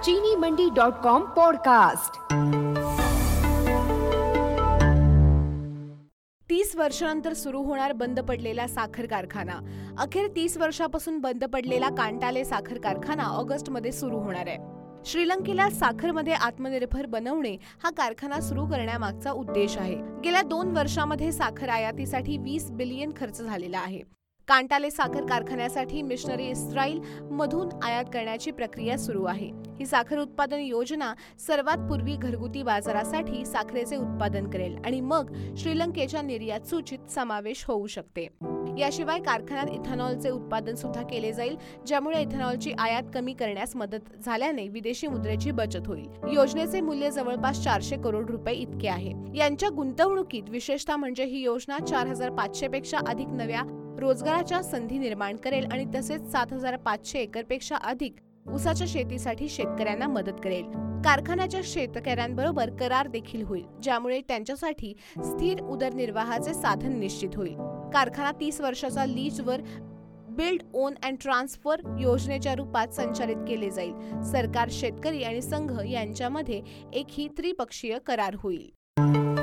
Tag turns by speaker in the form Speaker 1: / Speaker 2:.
Speaker 1: चीनीमंडी.com podcast.
Speaker 2: 30 वर्षांनंतर सुरू होणार बंद पडलेला साखर कारखाना। अखेर 30 वर्षापासून बंद पडलेला कांटाले साखर कारखाना ऑगस्टमध्ये सुरू होणार आहे। श्रीलंकेला साखरमध्ये आत्मनिर्भर बनवणे हा कारखाना सुरू करण्यामागचा उद्देश आहे। गेल्या 2 वर्षांमध्ये साखर आयातीसाठी 20 बिलियन खर्च झालेला आहे। कांटाले साखर कारखान्यासाठी मिशनरी इस्रायल मधून आयात करण्याची प्रक्रिया सुरू आहे। ही साखर उत्पादन योजना सर्वात पूर्वी घरगुती बाजारासाठी साखरेचे उत्पादन करेल आणि मग श्रीलंकेच्या निर्यात सूचीत समावेश होऊ शकते। याशिवाय कारखान्यात इथेनॉलचे उत्पादन सुद्धा केले जाईल, ज्यामुळे इथेनॉलची आयात कमी करण्यास मदत झाल्याने विदेशी मुद्रेची बचत होईल। योजनेचे मूल्य जवळपास 400 करोड रुपये इतके आहे। यांच्या गुंतवणुकीत विशेषतः म्हणजे ही योजना 4500 पेक्षा अधिक नव्या रोजगाराच्या संधी निर्माण करेल आणि तसेच 7500 एकरपेक्षा अधिक ऊसाच्या शेतीसाठी शेतकऱ्यांना मदत करेल। कारखान्याच्या शेतकऱ्यांबरोबर करार देखील होईल, ज्यामुळे त्यांच्यासाठी स्थिर उदरनिर्वाहाचे साधन निश्चित होईल। कारखाना 30 वर्षाचा लीजवर बिल्ड, ओन अँड ट्रान्सफर योजनेच्या रूपात संचालित केले जाईल। सरकार, शेतकरी आणि संघ यांच्यामध्ये एक ही त्रिपक्षीय करार होईल।